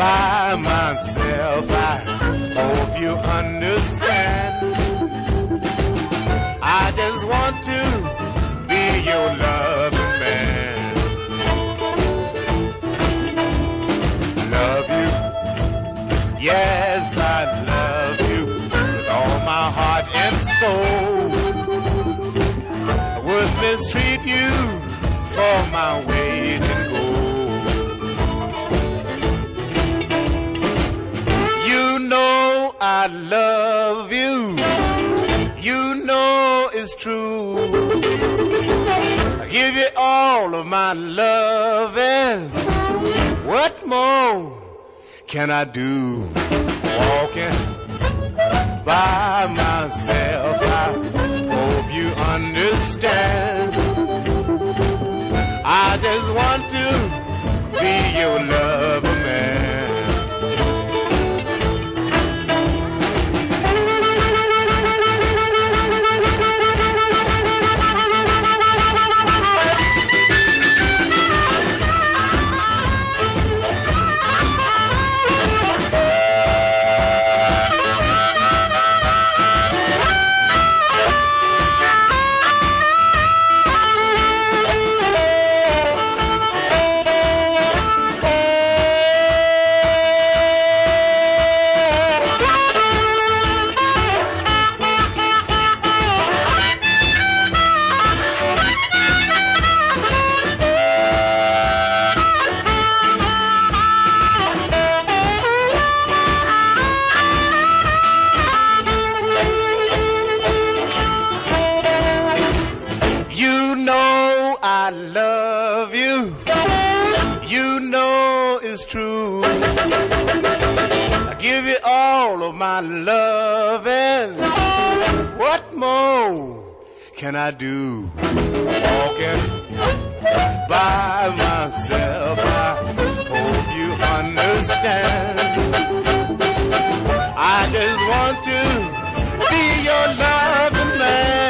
by myself. I hope you understand. I just want to be your loving man. Love you, yes, I love you with all my heart and soul. I would mistreat you for my weight in gold. You know I love you. You know it's true. I give you all of my love, and what more can I do? Walking by myself, I hope you understand. I just want to be your lover, man. You know I love you. You know it's true. I give you all of my love, and what more can I do? Walking by myself, I hope you understand. I just want to be your loving man.